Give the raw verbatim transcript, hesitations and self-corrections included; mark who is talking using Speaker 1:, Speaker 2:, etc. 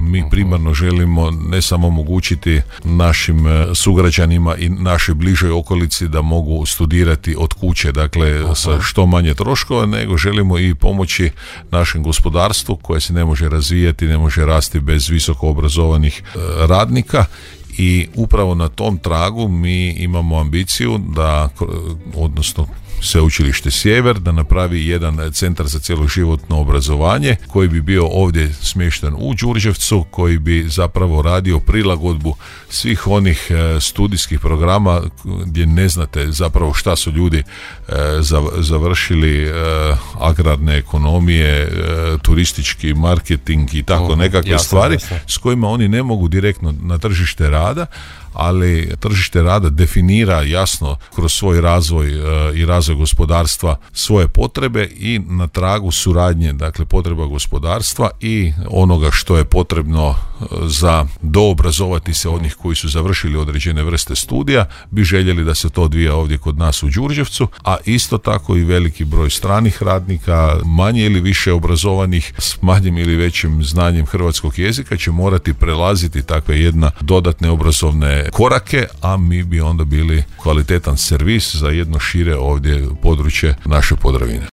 Speaker 1: mi primarno želimo ne samo omogućiti našim sugrađanima i našoj bližoj okolici da mogu studirati od kuće, dakle Aha. sa što manje troškova, nego želimo i pomoći našem gospodarstvu koje se ne može razvijati, ne može rasti bez visoko obrazovanih radnika. I upravo na tom tragu mi imamo ambiciju da, odnosno Sveučilište Sjever, da napravi jedan centar za cjeloživotno obrazovanje koji bi bio ovdje smješten u Đurđevcu, koji bi zapravo radio prilagodbu svih onih studijskih programa gdje ne znate zapravo šta su ljudi završili, agrarne ekonomije, turistički marketing i tako nekakve jasno, stvari jasno. S kojima oni ne mogu direktno na tržište rada, ali tržište rada definira jasno kroz svoj razvoj i razvoj gospodarstva svoje potrebe i na tragu suradnje, dakle potreba gospodarstva i onoga što je potrebno za doobrazovati se onih koji su završili određene vrste studija, bi željeli da se to odvija ovdje kod nas u Đurđevcu, a isto tako i veliki broj stranih radnika, manje ili više obrazovanih s manjim ili većim znanjem hrvatskog jezika će morati prelaziti takve jedna dodatne obrazovne korake, a mi bi onda bili kvalitetan servis za jedno šire ovdje područje naše Podravine.